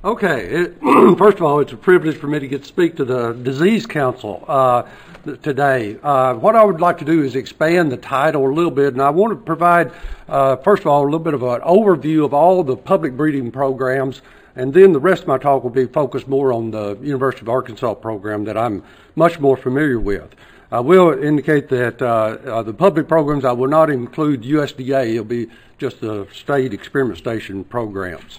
Okay. First of all, it's a privilege for me to get to speak to the Disease Council today. What I would like to do is expand the title a little bit, and I want to provide, first of all, a little bit of an overview of all the public breeding programs, and then the rest of my talk will be focused more on the University of Arkansas program that I'm much more familiar with. I will indicate that the public programs, I will not include USDA. It'll be just the state experiment station programs.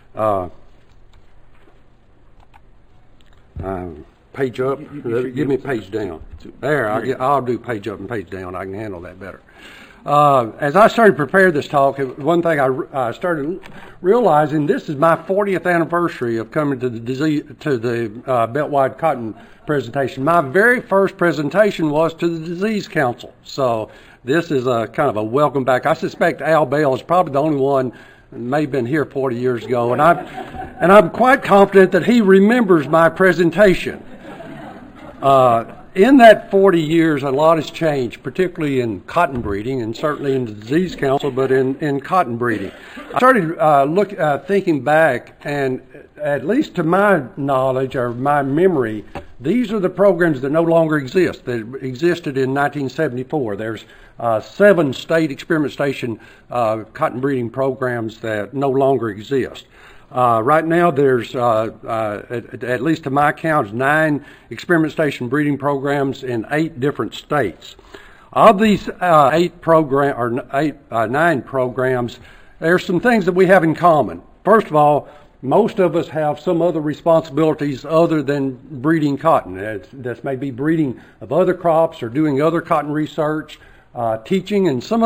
Page up. Give me page down. There, I'll do page up and page down. I can handle that better. As I started to prepare this talk, one thing I started realizing, this is my 40th anniversary of coming to the Beltwide Cotton presentation. My very first presentation was to the Disease Council. So this is a kind of a welcome back. I suspect Al Bell is probably the only one may have been here 40 years ago, and I'm quite confident that he remembers my presentation. In that 40 years, a lot has changed, particularly in cotton breeding, and certainly in the Disease Council, but in cotton breeding. I started thinking back, and at least to my knowledge or my memory, these are the programs that no longer exist, that existed in 1974. There's 7 state experiment station cotton breeding programs that no longer exist. Right now, there's, at least to my count, 9 experiment station breeding programs in 8 different states. Of these 9 programs, there's some things that we have in common. First of all, most of us have some other responsibilities other than breeding cotton. That's maybe breeding of other crops or doing other cotton research, teaching, and some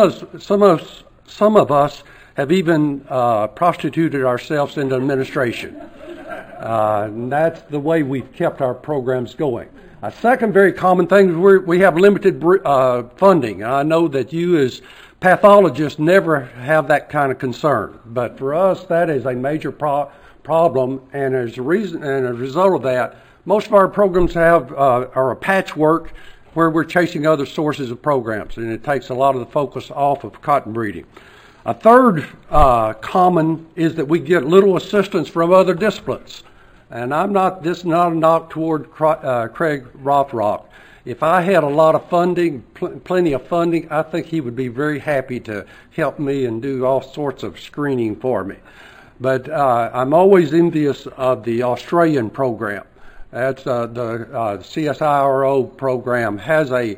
of us have even prostituted ourselves into administration. And that's the way we've kept our programs going. A second very common thing is we have limited funding. I know that you as pathologists never have that kind of concern, but for us that is a major problem, and as a result of that, most of our programs are a patchwork where we're chasing other sources of programs, and it takes a lot of the focus off of cotton breeding. A third common is that we get little assistance from other disciplines. And this is not a knock toward Craig Rothrock. If I had a lot of funding, plenty of funding, I think he would be very happy to help me and do all sorts of screening for me. But I'm always envious of the Australian program. That's the CSIRO program has a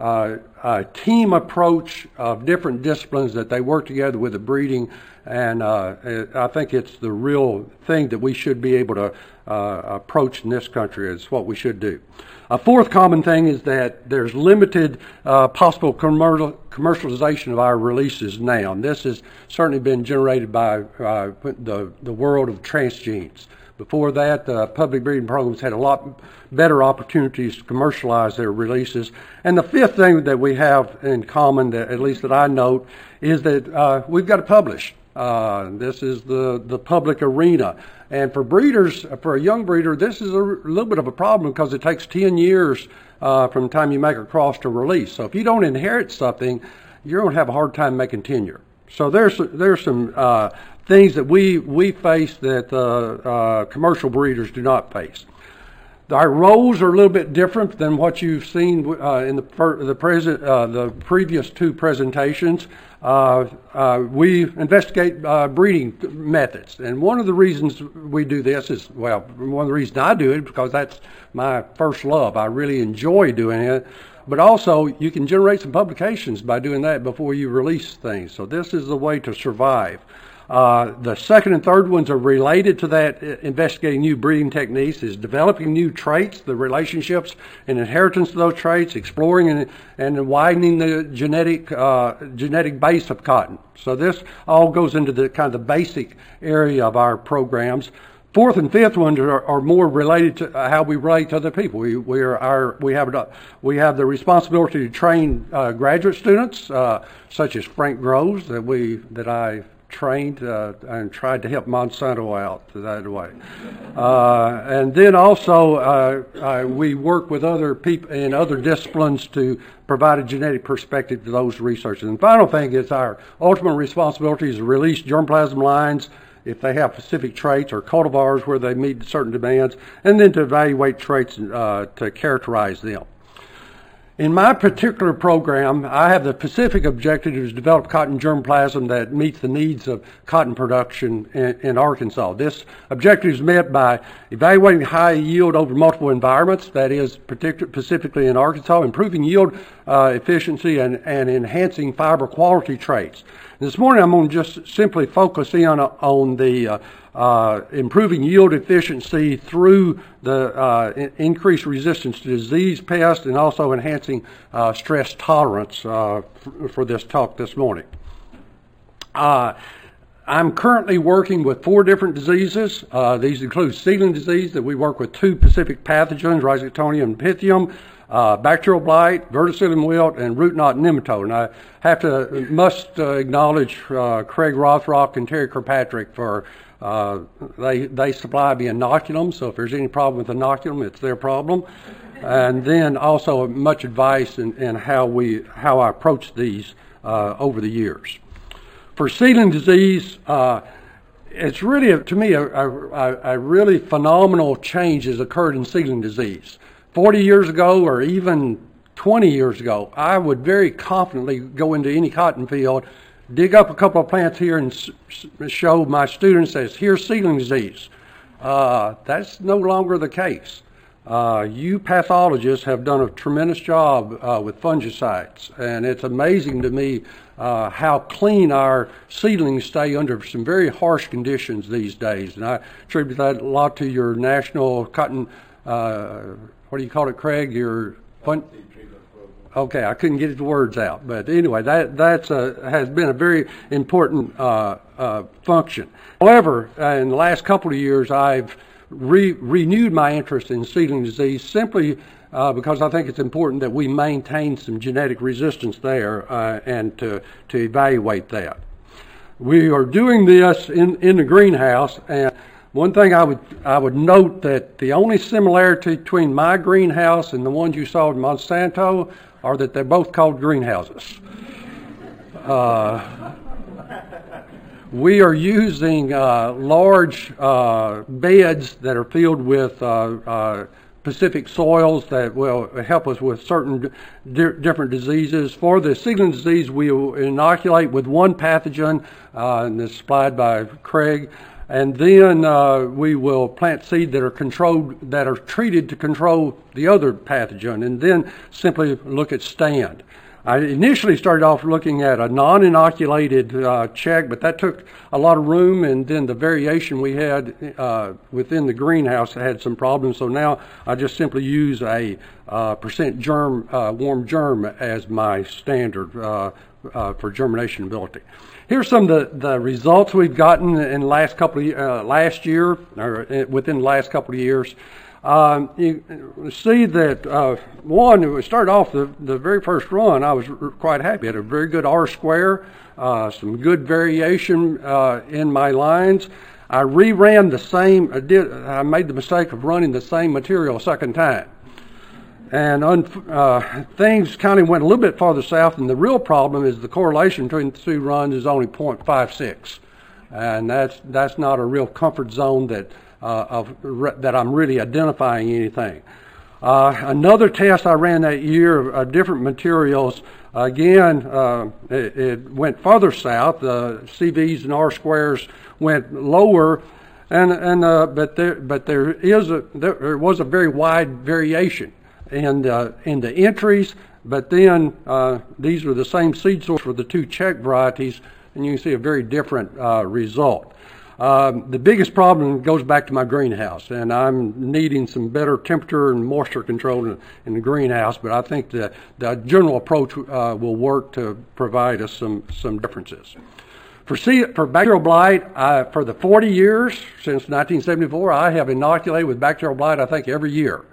team approach of different disciplines that they work together with the breeding, and I think it's the real thing that we should be able to approach in this country. Is what we should do. A fourth common thing is that there's limited possible commercialization of our releases now, and this has certainly been generated by the world of transgenes. Before that, the public breeding programs had a lot better opportunities to commercialize their releases. And the fifth thing that we have in common, that at least that I note, is that we've got to publish. This is the public arena. And for breeders, for a young breeder, this is a little bit of a problem because it takes 10 years from the time you make a cross to release. So if you don't inherit something, you're going to have a hard time making tenure. So there's some things that we face that commercial breeders do not face. Our roles are a little bit different than what you've seen in the previous 2 presentations. We investigate breeding methods, and one of the reasons we do this is, well, one of the reasons I do it because that's my first love. I really enjoy doing it. But also, you can generate some publications by doing that before you release things. So this is the way to survive. The second and third ones are related to that. Investigating new breeding techniques is developing new traits, the relationships and inheritance of those traits, exploring and widening the genetic base of cotton. So this all goes into the kind of the basic area of our programs. Fourth and fifth ones are more related to how we relate to other people. We have the responsibility to train graduate students, such as Frank Groves, that I trained and tried to help Monsanto out that way. And then also we work with other people in other disciplines to provide a genetic perspective to those researchers. And the final thing is our ultimate responsibility is to release germplasm lines if they have specific traits, or cultivars where they meet certain demands, and then to evaluate traits to characterize them. In my particular program, I have the specific objective to develop cotton germplasm that meets the needs of cotton production in Arkansas. This objective is met by evaluating high yield over multiple environments, that is, specifically in Arkansas, improving yield efficiency, and enhancing fiber quality traits. And this morning I'm going to just simply focus in on the improving yield efficiency through the increased resistance to disease, pests, and also enhancing stress tolerance for this talk this morning. I'm currently working with 4 different diseases. These include seedling disease, that we work with 2 specific pathogens, Rhizoctonium and Pythium, bacterial blight, verticillium wilt, and root knot nematode. And I must acknowledge Craig Rothrock and Terry Kirkpatrick for they supply me inoculum, so if there's any problem with inoculum, it's their problem. And then also much advice in how I approach these over the years. For seedling disease, it's really, to me, a really phenomenal change has occurred in seedling disease. 40 years ago, or even 20 years ago, I would very confidently go into any cotton field, dig up a couple of plants here, and show my students as, here's seedling disease. That's no longer the case. You pathologists have done a tremendous job with fungicides, and it's amazing to me how clean our seedlings stay under some very harsh conditions these days. And I attribute that a lot to your national cotton, what do you call it, Craig? Your okay, I couldn't get the words out, but anyway, that has been a very important function. However, in the last couple of years, I've renewed my interest in seedling disease simply because I think it's important that we maintain some genetic resistance there and to evaluate that. We are doing this in the greenhouse, and one thing I would note that the only similarity between my greenhouse and the ones you saw in Monsanto are that they're both called greenhouses. We are using large beds that are filled with specific soils that will help us with certain different diseases. For the seedling disease, we will inoculate with one pathogen, and it's supplied by Craig. And then we will plant seed that are treated to control the other pathogen, and then simply look at stand. I initially started off looking at a non-inoculated check, but that took a lot of room, and then the variation we had within the greenhouse had some problems. So now I just simply use a percent germ, warm germ as my standard for germination ability. Here's some of the results we've gotten in the last couple of last year, or within the last couple of years. You see that one, we started off the very first run, I was quite happy. I had a very good R-square, some good variation in my lines. I reran the same. I made the mistake of running the same material a second time. And things kind of went a little bit farther south, and the real problem is the correlation between the 2 runs is only 0.56, and that's not a real comfort zone that I'm really identifying anything. Another test I ran that year of different materials. Again, it went farther south. The CVs and R squares went lower, but there was a very wide variation in the entries, but then these were the same seed source for the 2 check varieties, and you can see a very different result. The biggest problem goes back to my greenhouse, and I'm needing some better temperature and moisture control in the greenhouse, but I think the general approach will work to provide us some differences. For bacterial blight, for the 40 years, since 1974, I have inoculated with bacterial blight, I think, every year.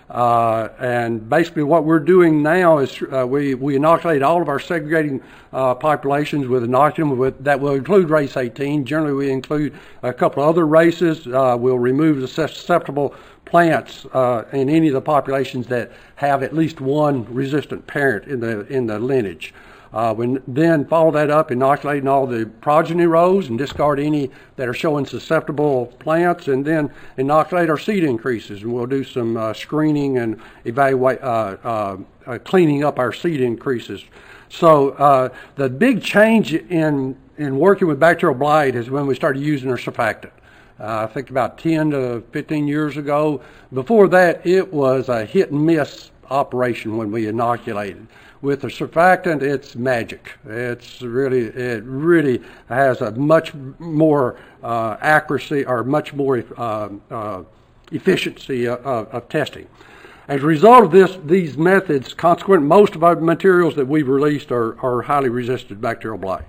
And basically what we're doing now is we inoculate all of our segregating populations with inoculum that will include race 18. Generally we include a couple other races. We'll remove the susceptible plants in any of the populations that have at least one resistant parent in the lineage. We then follow that up, inoculating all the progeny rows and discard any that are showing susceptible plants, and then inoculate our seed increases. And we'll do some screening and evaluate, cleaning up our seed increases. So the big change in working with bacterial blight is when we started using our surfactant. I think about 10 to 15 years ago. Before that, it was a hit and miss operation when we inoculated. With the surfactant, it's magic. It really has a much more accuracy, or much more efficiency of testing. As a result of these methods, consequently, most of our materials that we've released are highly resistant to bacterial blight.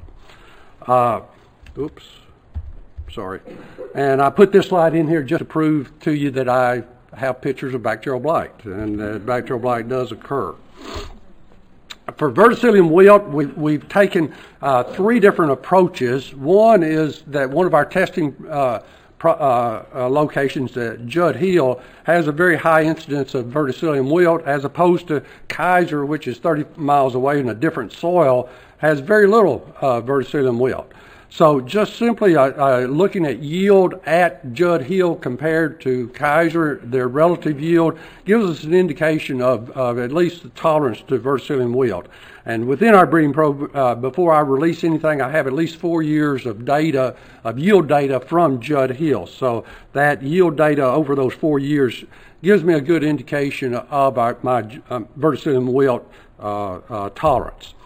Sorry. And I put this slide in here just to prove to you that I have pictures of bacterial blight, and bacterial blight does occur. For verticillium wilt, we've taken 3 different approaches. One is that one of our testing locations at Judd Hill has a very high incidence of verticillium wilt, as opposed to Kaiser, which is 30 miles away in a different soil, has very little verticillium wilt. So just simply looking at yield at Judd Hill compared to Kaiser, their relative yield gives us an indication of at least the tolerance to verticillium wilt. And within our breeding program, before I release anything, I have at least 4 years of data, of yield data from Judd Hill. So that yield data over those 4 years gives me a good indication of my verticillium wilt tolerance.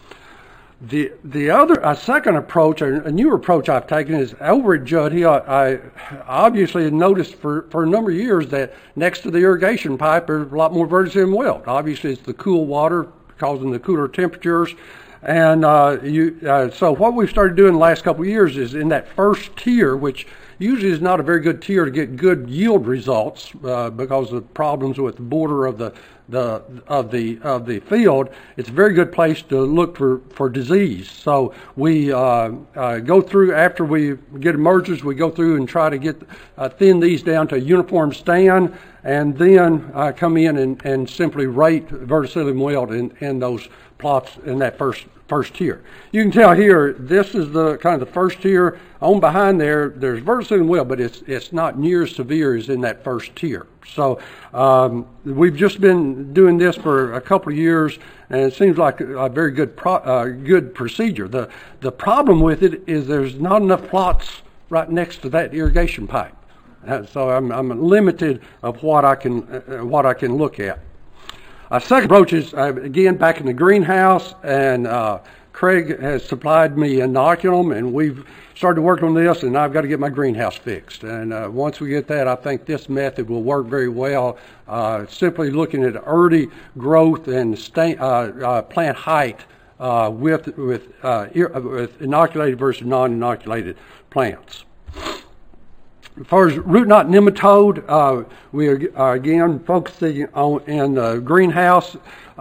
A second approach, a newer approach I've taken, is over at Judd Hill. I obviously had noticed for a number of years that next to the irrigation pipe there's a lot more verticillium wilt. Obviously, it's the cool water causing the cooler temperatures. And so what we've started doing the last couple of years is in that first tier, which usually is not a very good tier to get good yield results because of problems with the border of the field. It's a very good place to look for disease. So we go through, after we get emergers, we go through and try to get thin these down to a uniform stand, and then come in and simply rate verticillium wilt in those plots in that first tier. You can tell here, this is the kind of the first tier. On behind there's verticillium wilt, but it's not near as severe as in that first tier. So we've just been doing this for a couple of years, and it seems like a very good procedure. The problem with it is there's not enough plots right next to that irrigation pipe, so I'm limited of what I can look at. Second approach is, again, back in the greenhouse, and Craig has supplied me inoculum, and we've started working on this, and I've got to get my greenhouse fixed. And once we get that, I think this method will work very well, simply looking at early growth and plant height with inoculated versus non-inoculated plants. As far as root knot nematode, we are again focusing on in the greenhouse.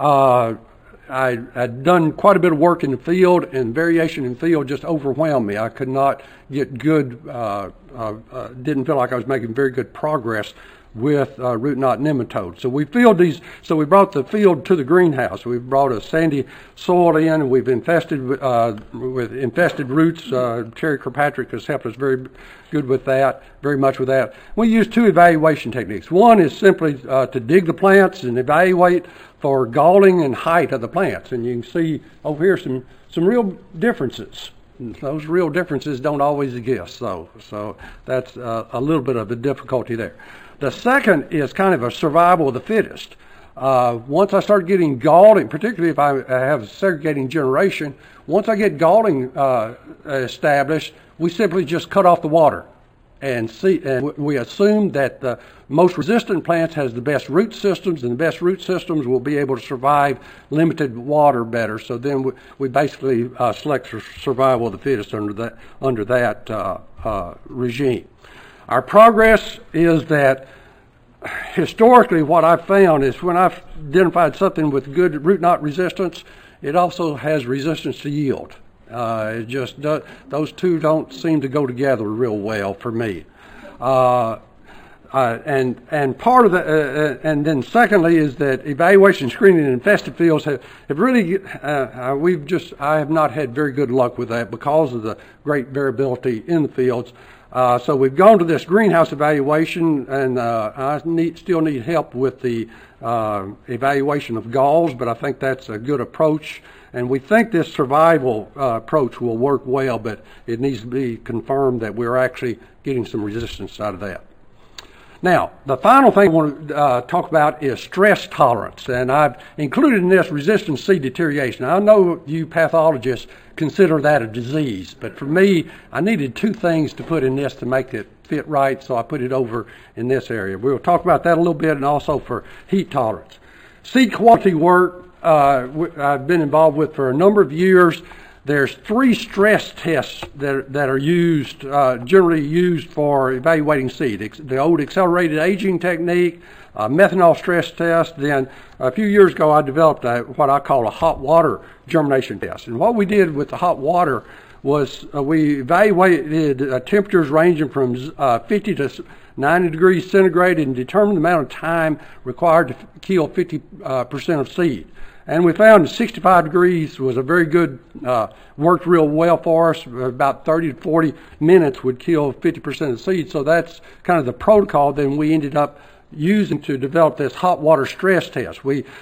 I'd done quite a bit of work in the field, and variation in field just overwhelmed me. I could not get good, didn't feel like I was making very good progress with root knot nematode. So we filled these, so we brought the field to the greenhouse. We brought a sandy soil in, and we've infested with infested roots. Terry Kirkpatrick has helped us very much with that. We use 2 evaluation techniques. One is simply to dig the plants and evaluate for galling and height of the plants. And you can see over here some real differences. Those real differences don't always exist, so that's a little bit of a difficulty there. The second is kind of a survival of the fittest. Once I start getting galling, particularly if I have segregating generation, once I get galling established, we simply just cut off the water and we assume that the most resistant plants has the best root systems, and the best root systems will be able to survive limited water better. So then we basically select for survival of the fittest under that regime. Our progress is that historically what I've found is when I've identified something with good root knot resistance, it also has resistance to yield. It just those two don't seem to go together real well for me. And part of the, and then secondly is that evaluation screening in infested fields have really, I have not had very good luck with that because of the great variability in the fields. So we've gone to this greenhouse evaluation, and I still need help with the evaluation of galls, but I think that's a good approach. And we think this survival approach will work well, but it needs to be confirmed that we're actually getting some resistance out of that. Now, the final thing I want to talk about is stress tolerance, and I've included in this resistant seed deterioration. I know you pathologists consider that a disease, but for me, I needed two things to put in this to make it fit right, so I put it over in this area. We'll talk about that a little bit, and also for heat tolerance. Seed quality work I've been involved with for a number of years. There's 3 stress tests that are used, generally used for evaluating seed. The old accelerated aging technique, methanol stress test. Then a few years ago I developed what I call a hot water germination test. And what we did with the hot water was we evaluated temperatures ranging from 50 to 90 degrees centigrade and determined the amount of time required to kill 50% of seed. And we found 65 degrees was a very good, worked real well for us. About 30 to 40 minutes would kill 50% of the seed. So that's kind of the protocol then we ended up using to develop this hot water stress test.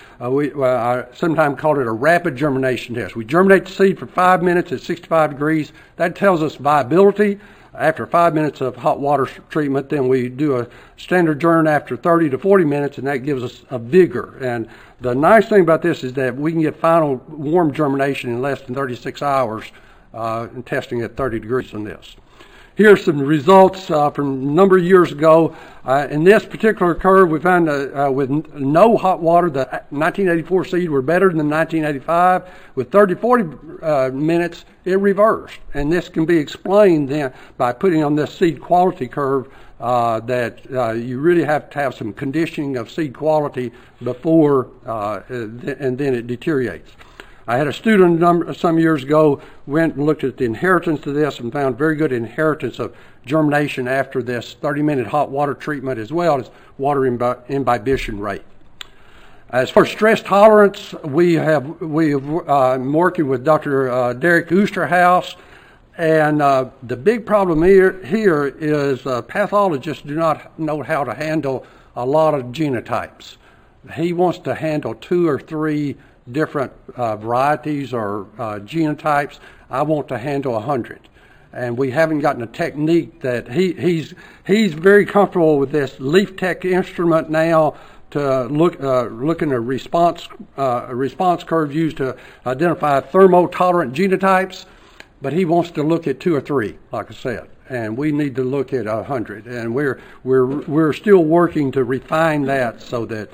I sometimes called it a rapid germination test. We germinate the seed for 5 minutes at 65 degrees. That tells us viability. After 5 minutes of hot water treatment, then we do a standard germ after 30 to 40 minutes, and that gives us a vigor. And the nice thing about this is that we can get final warm germination in less than 36 hours in testing at 30 degrees on this. Here's some results from a number of years ago. In this particular curve, we found with no hot water, the 1984 seed were better than the 1985. With 30-40 minutes, it reversed. And this can be explained then by putting on this seed quality curve that you really have to have some conditioning of seed quality before, and then it deteriorates. I had a student some years ago went and looked at the inheritance of this and found very good inheritance of germination after this 30-minute hot water treatment, as well as water imbibition rate. As far as stress tolerance, we have I'm working with Dr. Derek Oosterhuis, and the big problem here is pathologists do not know how to handle a lot of genotypes. He wants to handle 2 or 3 different varieties or genotypes. I want to handle 100, and we haven't gotten a technique that he's very comfortable with this Leaf Tech instrument now to look in a response curve used to identify thermotolerant genotypes, but he wants to look at 2 or 3, like I said, and we need to look at 100, and we're still working to refine that so that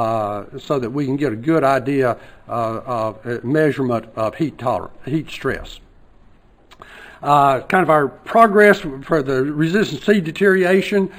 we can get a good idea of measurement of heat stress. Kind of our progress for the resistant seed deterioration.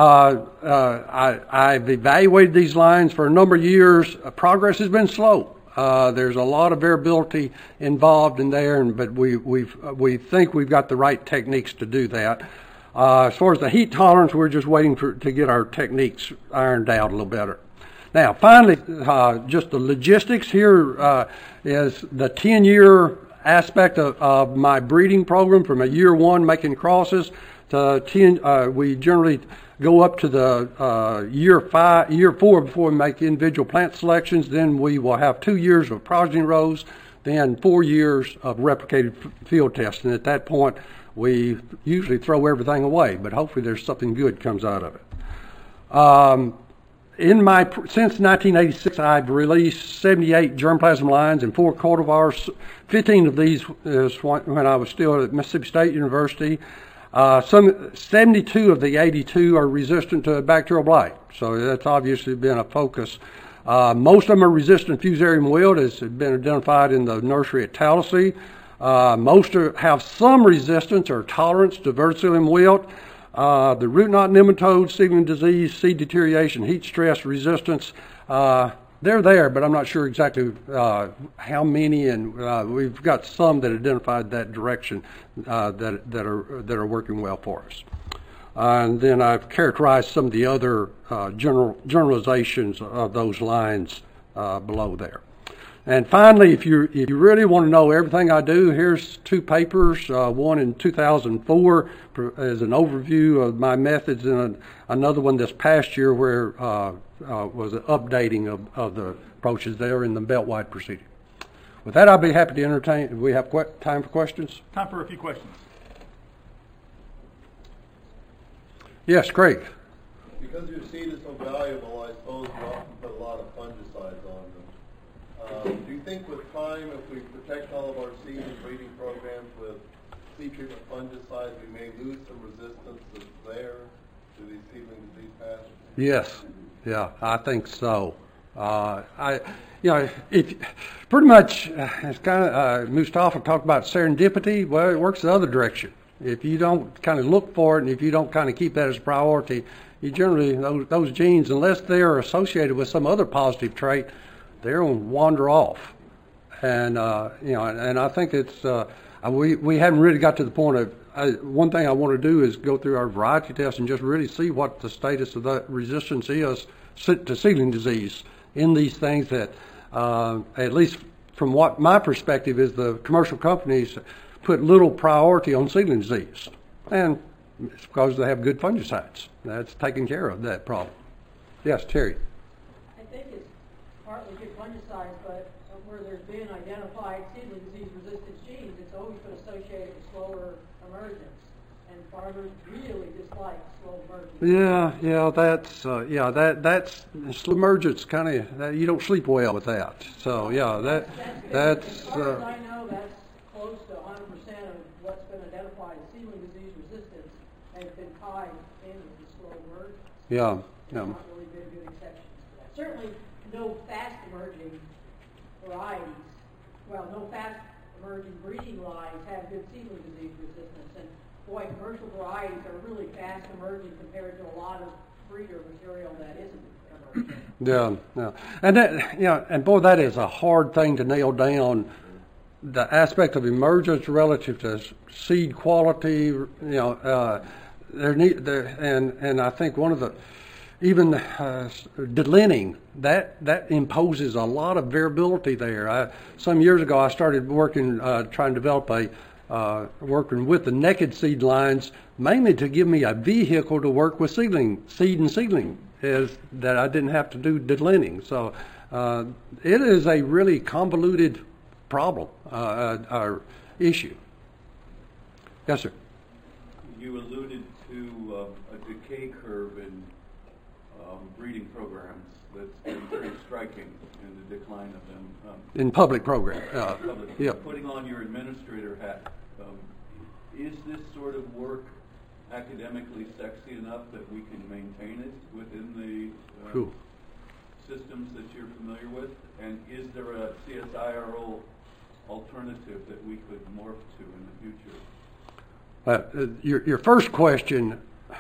I've evaluated these lines for a number of years. Progress has been slow. There's a lot of variability involved in there, but we think we've got the right techniques to do that. As far as the heat tolerance, we're just waiting to get our techniques ironed out a little better. Now, finally, just the logistics here is the 10-year aspect of my breeding program from a year 1 making crosses to 10. We generally go up to the year 4 before we make individual plant selections. Then we will have 2 years of progeny rows, then 4 years of replicated field testing. At that point, we usually throw everything away, but hopefully there's something good comes out of it. Since 1986, I've released 78 germplasm lines and 4 cultivars. 15 of these is when I was still at Mississippi State University. 72 of the 82 are resistant to bacterial blight, so that's obviously been a focus. Most of them are resistant to fusarium wilt, as has been identified in the nursery at Tallahassee. Most have some resistance or tolerance to verticillium wilt. The root knot nematode, seedling disease, seed deterioration, heat stress resistance, they're there, but I'm not sure exactly how many, and we've got some that identified that direction that are working well for us. and then I've characterized some of the other generalizations of those lines below there. And finally, if you really want to know everything I do, here's two papers, one in 2004 as an overview of my methods, and another one this past year where was an updating of the approaches there in the Beltwide proceeding. With that, I'll be happy to entertain. Do we have time for questions? Time for a few questions. Yes, Craig. Because your seed is so valuable, I suppose you often put a lot of fungicides on them. Do you think with time, if we protect all of our seed and breeding programs with seed treatment fungicides, we may lose some resistance that's there to these seedling disease pathogens? Yes, yeah, I think so. If pretty much, it's kind of Mustafa talked about serendipity. Well, it works the other direction. If you don't kind of look for it, and if you don't kind of keep that as a priority, you generally those genes, unless they are associated with some other positive trait, they're going to wander off. And and I think it's we haven't really got to the point of. One thing I want to do is go through our variety test and just really see what the status of that resistance is to seedling disease in these things that, at least from what my perspective is, the commercial companies put little priority on seedling disease. And it's because they have good fungicides. That's taking care of that problem. Yes, Terry. I think it's partly good fungicides, but where there's been identified seedling disease resistance genes, it's always been associated with slower emergence. And farmers really dislike slow emergence. That's slow emergence kind of, you don't sleep well with that. So that's as far as I know, that's close to 100% of what's been identified as seedling disease resistance has been tied in with the slow emergence. Yeah. There's not really been good exceptions to that. Certainly no fast emerging varieties, no fast emerging breeding lines have good seedling disease resistance. And boy, commercial varieties are really fast emerging compared to a lot of breeder material that isn't emerging. Yeah. And that, and boy, that is a hard thing to nail down. The aspect of emergence relative to seed quality, and I think one of the even delineting that imposes a lot of variability there. Some years ago, I started working trying to develop working with the naked seed lines, mainly to give me a vehicle to work with seed and seedling, is that I didn't have to do delineating. So it is a really convoluted problem, issue. Yes, sir. You alluded to a decay curve in breeding programs that's been very striking in the decline of them. In public programs. Yeah. Putting on your administrator hat, is this sort of work academically sexy enough that we can maintain it within the systems that you're familiar with? And is there a CSIRO alternative that we could morph to in the future? Your first question,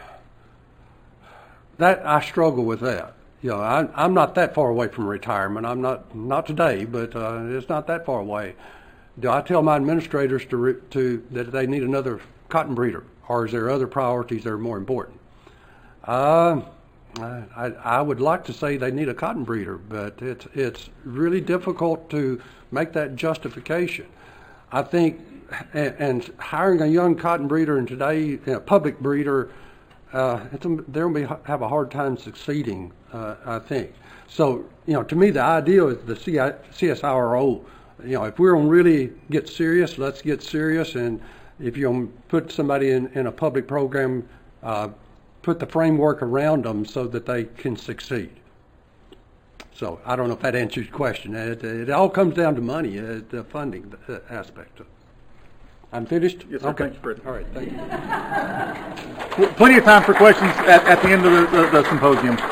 that I struggle with that. I'm not that far away from retirement. I'm not today, but it's not that far away. Do I tell my administrators that they need another cotton breeder, or is there other priorities that are more important? I would like to say they need a cotton breeder, but it's really difficult to make that justification. I think, and hiring a young cotton breeder and today a public breeder, they'll have a hard time succeeding. I think so. To me, the ideal is the CSIRO. If we're going to really get serious, let's get serious. And if you're going to put somebody in a public program, put the framework around them so that they can succeed. So I don't know if that answers your question. It all comes down to money, the funding aspect of it. I'm finished? Yes, sir. Okay. Thank you, Fred. All right, thank you. Plenty of time for questions at the end of the symposium.